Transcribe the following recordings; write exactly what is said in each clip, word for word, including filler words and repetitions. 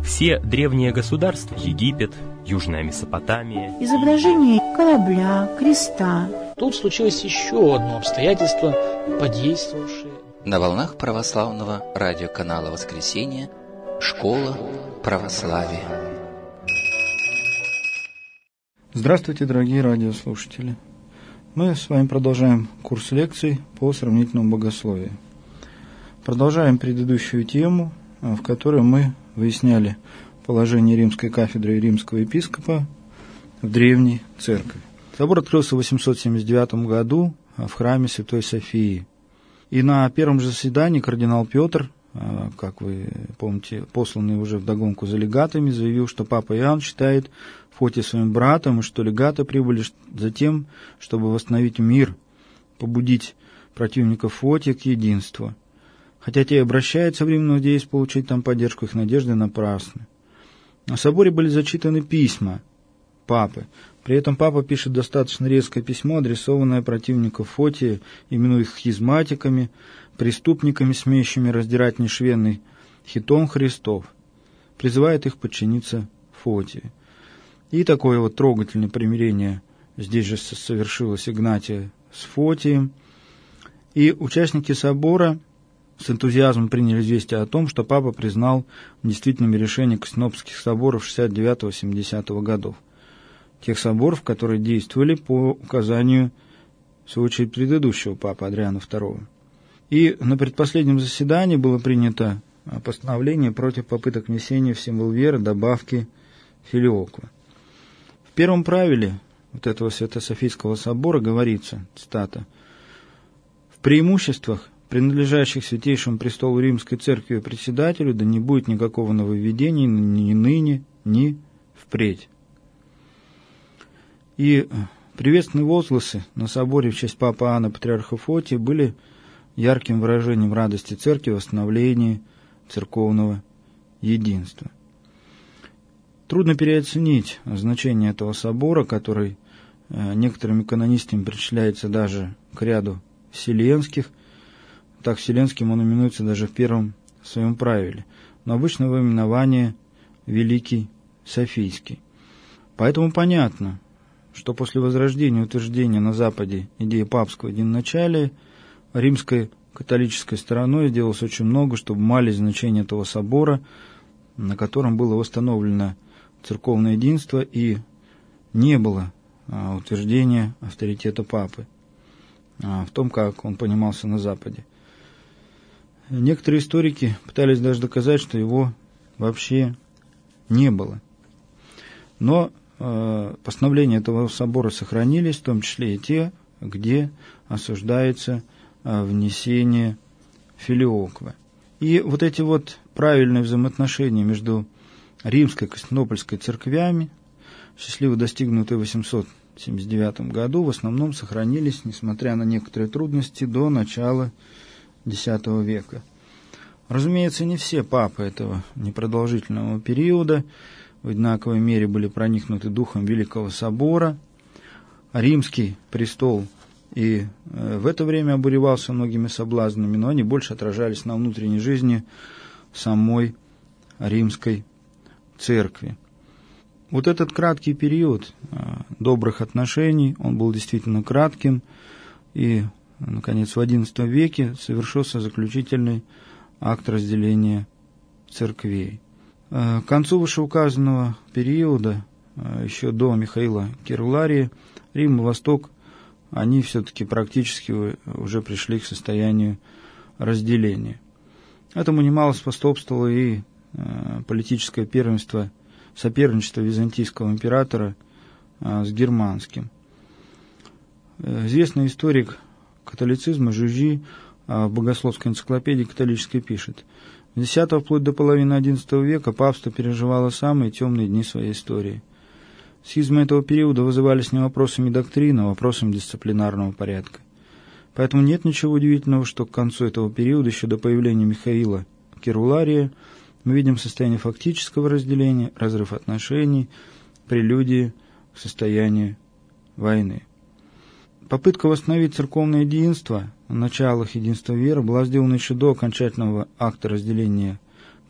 Все древние государства, Египет, Южная Месопотамия, изображение корабля, креста. Тут случилось еще одно обстоятельство, подействовавшее. На волнах православного радиоканала «Воскресенье» «Школа православия». Здравствуйте, дорогие радиослушатели! Мы с вами продолжаем курс лекций по сравнительному богословию. Продолжаем предыдущую тему, в которой мы выясняли положение римской кафедры и римского епископа в древней церкви. Собор открылся в восемьсот семьдесят девятом году в храме Святой Софии. И на первом же заседании кардинал Петр, как вы помните, посланный уже вдогонку за легатами, заявил, что папа Иоанн считает Фотия своим братом, и что легаты прибыли за тем, чтобы восстановить мир, побудить противников Фотия к единству. Хотя те и обращаются в Рим, но надеясь получить там поддержку, их надежды напрасны. На соборе были зачитаны письма папы. При этом папа пишет достаточно резкое письмо, адресованное противникам Фотия, именуя их хизматиками, преступниками, смеющими раздирать нешвенный хитон Христов, призывает их подчиниться Фотию. И такое вот трогательное примирение здесь же совершилось Игнатия с Фотием. И участники собора с энтузиазмом приняли известие о том, что папа признал действительными решения Константинопольских соборов шестьдесят девятого — семидесятого годов. Тех соборов, которые действовали по указанию, в свою очередь, предыдущего папы Адриана второго. И на предпоследнем заседании было принято постановление против попыток внесения в символ веры добавки филиоквы. В первом правиле вот этого Свято-Софийского собора говорится, цитата: «В преимуществах, принадлежащих Святейшему Престолу Римской Церкви и Председателю, да не будет никакого нововведения ни ныне, ни впредь». И приветственные возгласы на соборе в честь папы Иоанна Патриарха Фотия были ярким выражением радости Церкви в восстановлении церковного единства. Трудно переоценить значение этого собора, который некоторыми канонистами причисляется даже к ряду вселенских. Так вселенским он именуется даже в первом своем правиле, но обычно его именование Великий Софийский. Поэтому понятно, что после возрождения и утверждения на Западе идеи папского единоначалия римской католической стороной сделалось очень много, чтобы умалить значение этого собора, на котором было восстановлено церковное единство и не было а, утверждения авторитета папы а, в том, как он понимался на Западе. Некоторые историки пытались даже доказать, что его вообще не было. Но э, постановления этого собора сохранились, в том числе и те, где осуждается э, внесение филиоквы. И вот эти вот правильные взаимоотношения между римской и константинопольской церквями, счастливо достигнутые в восемьсот семьдесят девятом году, в основном сохранились, несмотря на некоторые трудности, до начала X века. Разумеется, не все папы этого непродолжительного периода в одинаковой мере были проникнуты духом Великого Собора. Римский престол и в это время обуревался многими соблазнами, но они больше отражались на внутренней жизни самой римской церкви. Вот этот краткий период добрых отношений, он был действительно кратким, и наконец, в одиннадцатом веке совершился заключительный акт разделения церквей. К концу вышеуказанного периода, еще до Михаила Керуларии, Рим и Восток, они все-таки практически уже пришли к состоянию разделения. Этому немало способствовало и политическое первенство, соперничество византийского императора с германским. Известный историк католицизма Жюжи в богословской энциклопедии католической пишет: с десятого вплоть до половины одиннадцатого века папство переживало самые темные дни своей истории. Схизмы этого периода вызывались не вопросами доктрины, а вопросами дисциплинарного порядка. Поэтому нет ничего удивительного, что к концу этого периода, еще до появления Михаила Керулария, мы видим состояние фактического разделения, разрыв отношений, прелюдии к состоянию войны. Попытка восстановить церковное единство на началах единства веры была сделана еще до окончательного акта разделения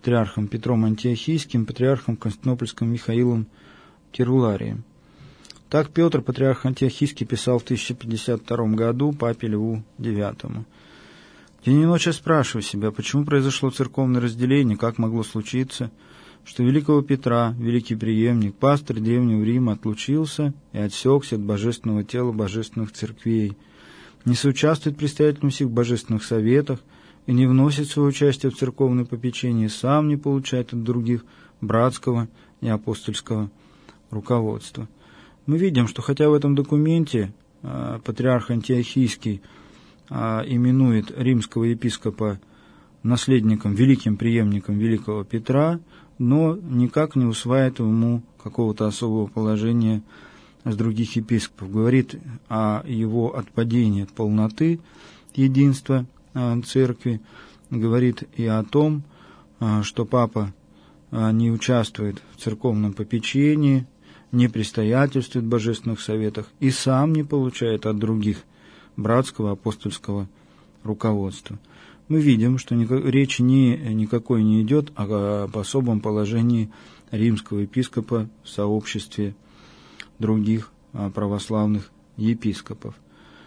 патриархом Петром Антиохийским, патриархом Константинопольским Михаилом Керуларием. Так Петр, патриарх Антиохийский, писал в тысяча пятьдесят втором году папе Льву девятому. День и ночь я спрашиваю себя, почему произошло церковное разделение, как могло случиться, что великого Петра, великий преемник, пастырь Древнего Рима, отлучился и отсекся от божественного тела божественных церквей, не соучаствует представителям всех божественных советах и не вносит свое участие в церковное попечение, сам не получает от других братского и апостольского руководства. Мы видим, что хотя в этом документе э, патриарх Антиохийский э, именует римского епископа наследником, великим преемником великого Петра, но никак не усваивает ему какого-то особого положения с других епископов. Говорит о его отпадении от полноты единства э, церкви, говорит и о том, э, что папа э, не участвует в церковном попечении, не предстоятельствует в божественных советах и сам не получает от других братского апостольского руководства. Мы видим, что никак, речи ни, никакой не идет о, об особом положении римского епископа в сообществе других православных епископов.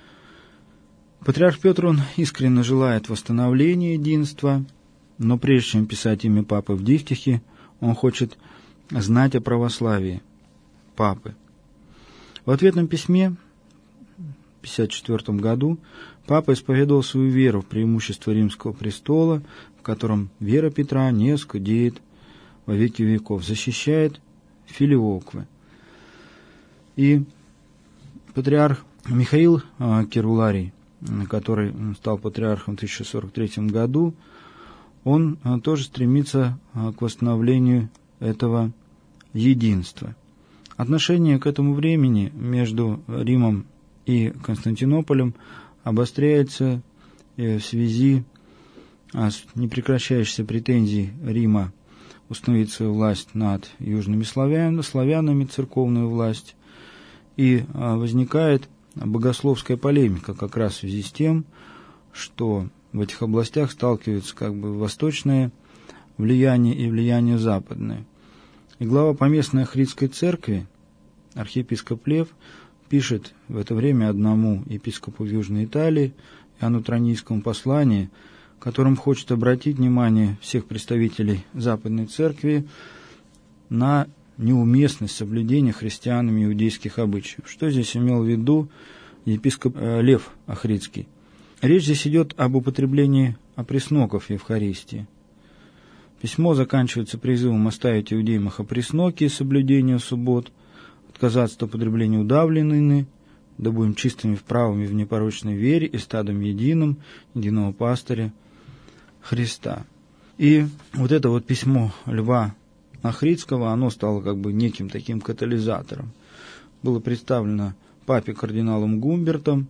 Патриарх Петр, он искренне желает восстановления единства, но прежде чем писать имя папы в дифтихе, он хочет знать о православии папы. В ответном письме в пятьдесят четвёртом году папа исповедовал свою веру в преимущество римского престола, в котором вера Петра не оскудеет во веки веков, защищает филиоквы. И патриарх Михаил Керуларий, который стал патриархом в тысяча сорок третьем году, он тоже стремится к восстановлению этого единства. Отношение к этому времени между Римом и Константинополем обостряется в связи с непрекращающейся претензией Рима установить свою власть над южными славянами, славянами, церковную власть, и возникает богословская полемика как раз в связи с тем, что в этих областях сталкиваются как бы восточное влияние и влияние западное. И глава поместной Ахридской церкви, архиепископ Лев, пишет в это время одному епископу в Южной Италии, Иоанну Тронийскому, послание, которым хочет обратить внимание всех представителей Западной Церкви на неуместность соблюдения христианами иудейских обычаев. Что здесь имел в виду епископ Лев Ахридский? Речь здесь идет об употреблении опресноков в Евхаристии. Письмо заканчивается призывом оставить иудеям опресноки и соблюдение суббот, отказаться от употребления удавленными, да будем чистыми в правом и в непорочной вере и стадом единым, единого пастыря Христа. И вот это вот письмо Льва Ахридского, оно стало как бы неким таким катализатором. Было представлено папе кардиналом Гумбертом,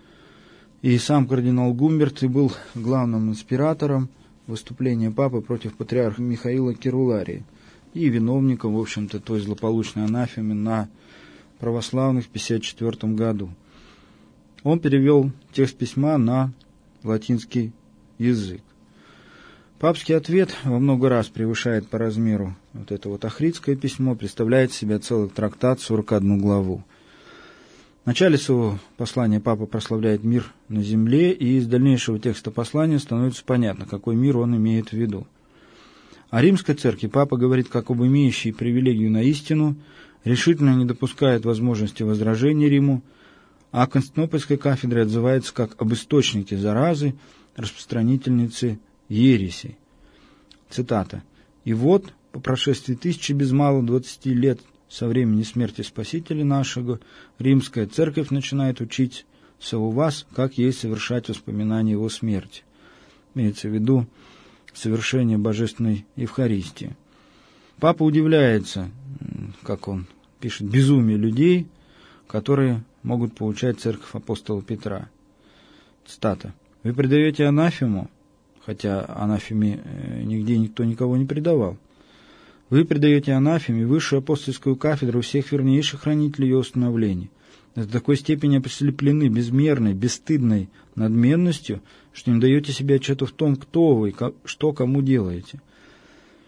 и сам кардинал Гумберт и был главным инспиратором выступления папы против патриарха Михаила Керулария и виновником, в общем-то, той злополучной анафемы на православных в пятьдесят четвёртом году. Он перевел текст письма на латинский язык. Папский ответ во много раз превышает по размеру вот это вот ахридское письмо, представляет из себя целый трактат, сорок одну главу. В начале своего послания папа прославляет мир на земле, и из дальнейшего текста послания становится понятно, какой мир он имеет в виду. О римской церкви папа говорит как об имеющей привилегию на истину, решительно не допускает возможности возражения Риму, а о Константинопольской кафедре отзывается как об источнике заразы, распространительнице ересей. Цитата. «И вот, по прошествии тысячи без малого двадцати лет со времени смерти Спасителя нашего, римская церковь начинает учить у вас, как ей совершать воспоминания его смерти». Имеется в виду совершение божественной Евхаристии. Папа удивляется, как он пишет, безумие людей, которые могут поучать церковь апостола Петра. Цитата. «Вы предаете анафему, хотя анафеме нигде никто никого не предавал. Вы предаете анафеме высшую апостольскую кафедру всех вернейших хранителей ее установлений. До такой степени ослеплены безмерной, бесстыдной надменностью, что не даете себе отчета в том, кто вы и что кому делаете.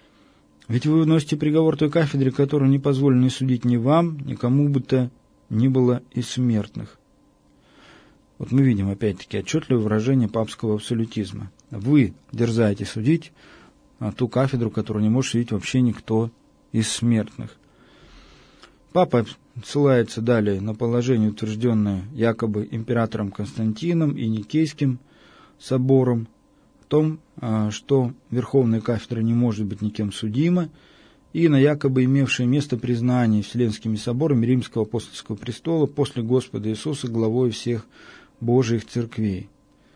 Ведь вы выносите приговор той кафедре, которую не позволено судить ни вам, ни кому бы то ни было из смертных. Вот мы видим, опять-таки, отчетливое выражение папского абсолютизма. Вы дерзаете судить а ту кафедру, которую не может судить вообще никто из смертных. Папа ссылается далее на положение, утвержденное якобы императором Константином и Никейским собором, о том, что Верховная кафедра не может быть никем судима, и на якобы имевшее место признание Вселенскими соборами Римского апостольского престола после Господа Иисуса главой всех Божьих церквей.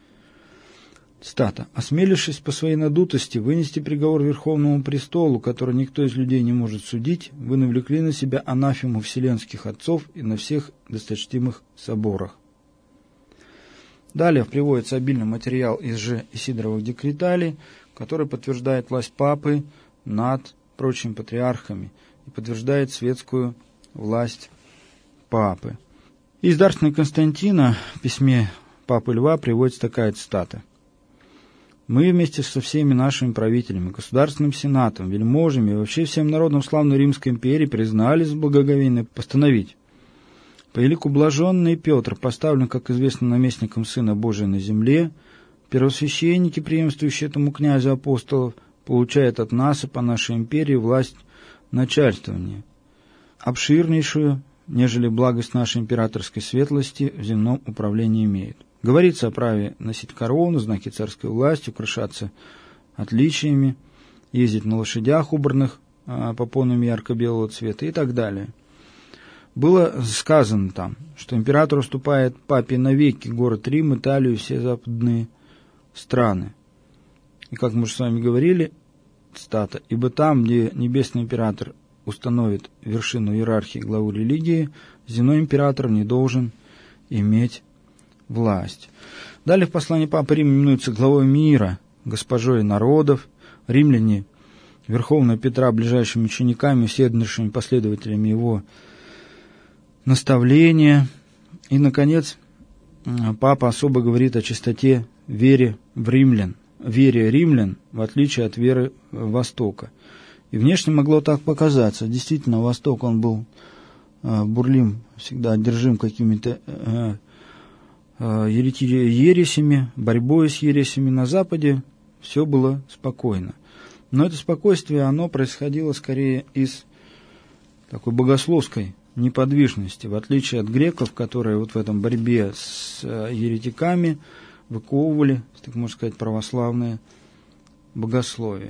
Цитата. «Осмелившись по своей надутости вынести приговор Верховному престолу, который никто из людей не может судить, вы навлекли на себя анафему вселенских отцов и на всех досточтимых соборах». Далее приводится обильный материал из же Исидоровых декреталей, который подтверждает власть папы над прочими патриархами и подтверждает светскую власть папы. Из дарственной Константина в письме папы Льва приводится такая цитата. «Мы вместе со всеми нашими правителями, государственным сенатом, вельможами и вообще всем народом славной Римской империи признали с благоговейно постановить. По елику блаженный Петр поставлен, как известно, наместником Сына Божия на земле, первосвященники, преемствующие этому князю апостолов, получают от нас и по нашей империи власть начальствования, обширнейшую, нежели благость нашей императорской светлости в земном управлении имеет. Говорится о праве носить корону, знаки царской власти, украшаться отличиями, ездить на лошадях, убранных а, попонами ярко-белого цвета и так далее. Было сказано там, что император уступает папе навеки город Рим, Италию и все западные страны. И как мы уже с вами говорили, цитата, «Ибо там, где небесный император установит вершину иерархии главу религии, земной император не должен иметь власть». Далее в послании Папы Рима именуется главой мира, госпожой народов, римляне, Верховного Петра, ближайшими учениками, всевидящими последователями его наставления. И, наконец, Папа особо говорит о чистоте вере в римлян, вере римлян, в отличие от веры Востока. И внешне могло так показаться. Действительно, Восток, он был э, бурлим, всегда одержим какими-то э, э, ересями, борьбой с ересями. На Западе все было спокойно. Но это спокойствие, оно происходило скорее из такой богословской неподвижности, в отличие от греков, которые вот в этом борьбе с э, еретиками выковывали, так можно сказать, православное богословие.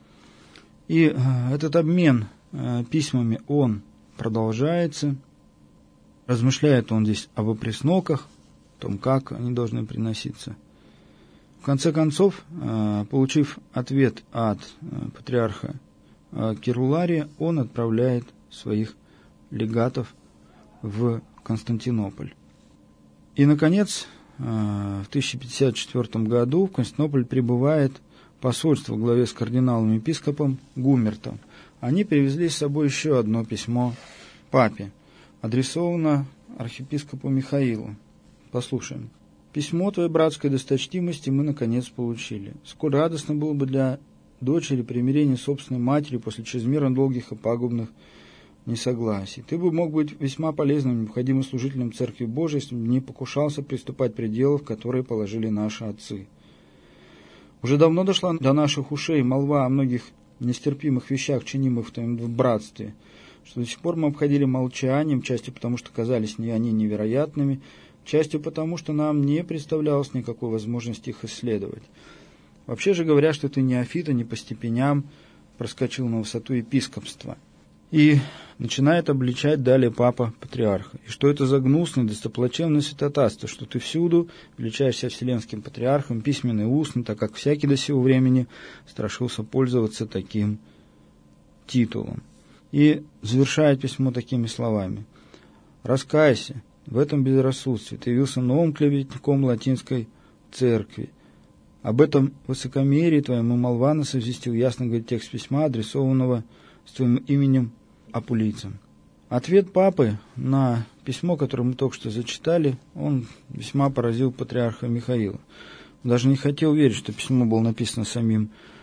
И э, этот обмен э, письмами, он продолжается. Размышляет он здесь об опресноках, о том, как они должны приноситься. В конце концов, э, получив ответ от э, патриарха э, Кирулария, он отправляет своих легатов в Константинополь. И, наконец, э, в тысяча пятьдесят четвёртом году в Константинополь прибывает посольство во главе с кардиналом-епископом Гумертом. Они привезли с собой еще одно письмо папе, адресовано архиепископу Михаилу. Послушаем. «Письмо твоей братской досточтимости мы, наконец, получили. Сколь радостно было бы для дочери примирение собственной матери после чрезмерно долгих и пагубных несогласий. Ты бы мог быть весьма полезным, необходимым служителем Церкви Божией, если бы не покушался приступать пределов, которые положили наши отцы. Уже давно дошла до наших ушей молва о многих нестерпимых вещах, чинимых в твоем братстве, что до сих пор мы обходили молчанием, частью потому, что казались не они невероятными, частью потому, что нам не представлялось никакой возможности их исследовать. Вообще же говоря, что ты неофит, а не по степеням проскочил на высоту епископства». И начинает обличать далее папа патриарха. И что это за гнусное, достоплачевное святотатство, что ты всюду величаешься вселенским патриархом, письменно и устно, так как всякий до сего времени страшился пользоваться таким титулом. И завершает письмо такими словами. «Раскайся в этом безрассудстве, ты явился новым клеветником латинской церкви. Об этом высокомерии твоему молва насовестил ясно, говорит текст письма, адресованного с твоим именем апулийцам». Ответ папы на письмо, которое мы только что зачитали, он весьма поразил патриарха Михаила. Он даже не хотел верить, что письмо было написано самим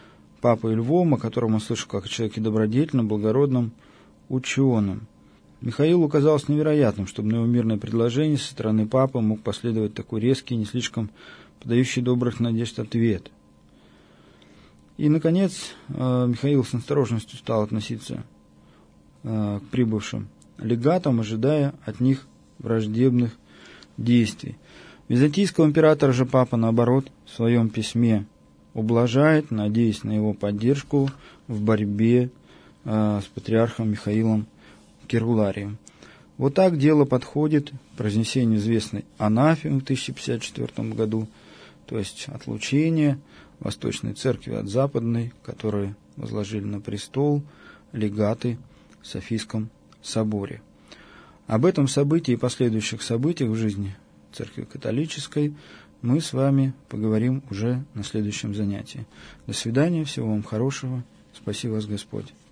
папой Львом, о котором он слышал как о человеке добродетельном, благородном, ученым. Михаилу казалось невероятным, чтобы на его мирное предложение со стороны папы мог последовать такой резкий, не слишком подающий добрых надежд ответ. И, наконец, Михаил с осторожностью стал относиться к прибывшим легатам, ожидая от них враждебных действий. Византийского императора же папа, наоборот, в своем письме ублажает, надеясь на его поддержку в борьбе э, с патриархом Михаилом Кируларием. Вот так дело подходит к произнесению известной анафемы в тысяча пятьдесят четвёртом году, то есть отлучение Восточной Церкви от Западной, которые возложили на престол легаты в Софийском соборе. Об этом событии и последующих событиях в жизни Церкви католической мы с вами поговорим уже на следующем занятии. До свидания, всего вам хорошего. Спаси вас Господь.